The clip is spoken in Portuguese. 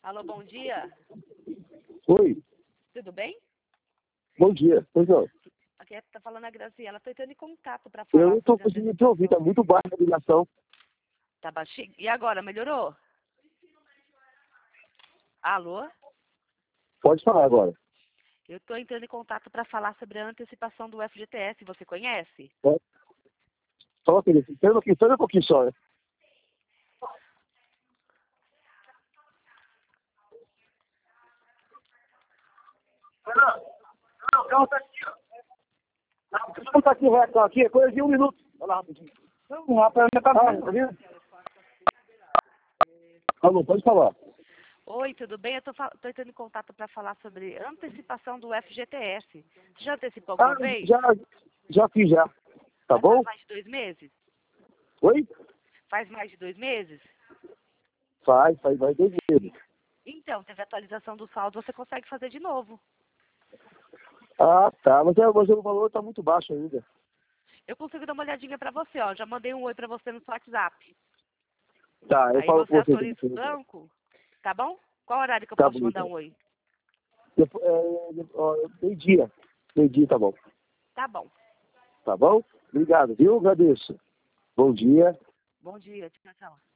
Alô, bom dia. Oi, Tudo bem? bom dia. Pois não. Aqui tá falando a Graciela. Estou entrando em contato para Eu falar não estou sobre a conseguindo te ouvir, tá antecipação. muito baixa a ligação. Tá baixinho? E agora, melhorou? Alô? Pode falar agora. Eu estou entrando em contato para falar sobre a antecipação do FGTS. Você conhece? Pode. Só aquele, espera um pouquinho só, né? Não, o carro tá aqui, ó. O carro tá aqui, vai aqui, é coisa de 1 minuto. Olha lá, rapidinho. Não, rapaz, já tá vendo? Alô, pode falar. Oi, tudo bem? Eu estou entrando em contato para falar sobre antecipação do FGTS. Você já antecipou Ah, alguma vez? já fiz já. Tá Mas faz bom? mais de 2 meses? Oi? Faz mais de 2 meses? Faz 2 meses. Então, teve atualização do saldo, você consegue fazer de novo. Ah, tá, mas o valor tá muito baixo ainda. Eu consigo dar uma olhadinha para você, ó. Já mandei um oi para você no seu WhatsApp. Tá, eu Aí falo você com você. atualiza o banco, tá bom? Qual horário que eu Tá posso te bom, mandar então. um oi? Meio-dia. Meio-dia tá bom. Tá bom. Tá bom? Obrigado, viu? Agradeço. Bom dia. Bom dia, tchau, tchau.